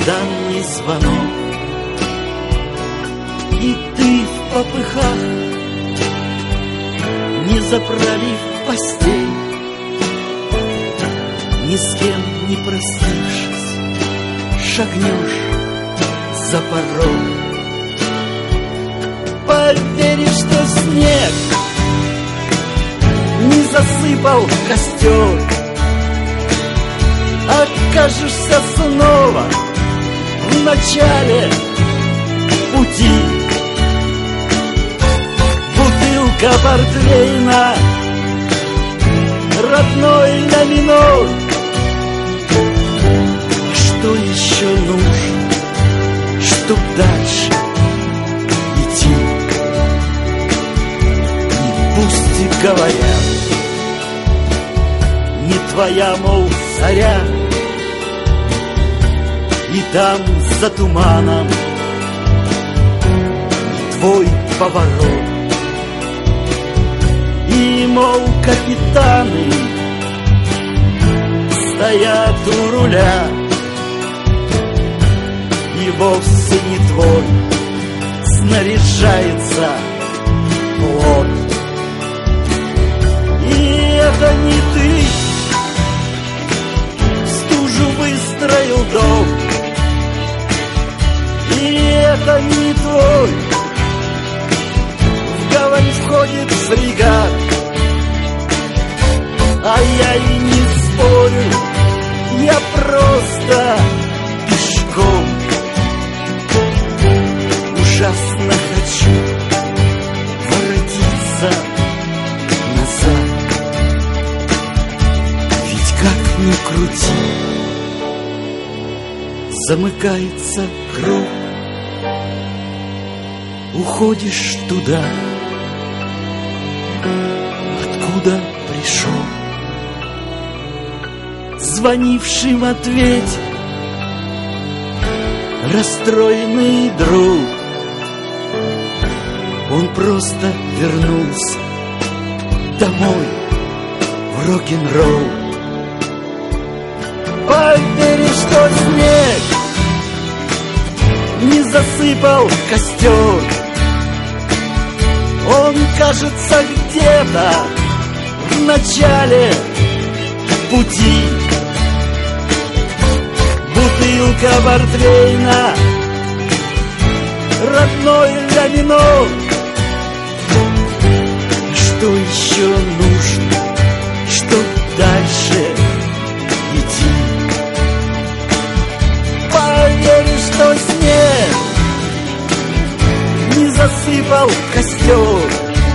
нежданный звонок. И ты в попыхах, не заправив постель, ни с кем не простившись, шагнешь за порог. Поверишь, что снег не засыпал костер, окажешься снова в начале пути. Бутылка портвейна, родной ля-минор. Что еще нужно, чтоб дальше идти? И пусть говорят, не твоя, мол, заря, и там за туманом не твой поворот. И, мол, капитаны стоят у руля, и вовсе не твой снаряжается плот. И это не ты в стужу выстроил дом, и это не твой в гавань входит фрегат. А я и не спорю, я просто пешком ужасно хочу воротиться назад. Ведь как ни крути, замыкается круг, уходишь туда, откуда пришел. Звонившим ответь расстроенный друг, он просто вернулся домой в рок-н-ролл. Поверь, что снег не засыпал костер, он, кажется, где-то в начале пути. Бутылка портвейна, родной ля-минор. Что еще нужно, чтоб дальше идти? Поверь, что снег не засыпал костер,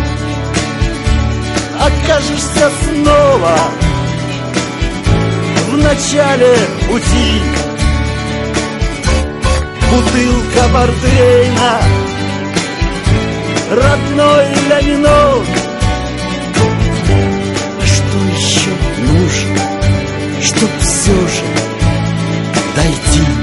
окажешься снова в начале пути. Бутылка портвейна, родной ля-минор. Что еще нужно, чтоб все же дойти?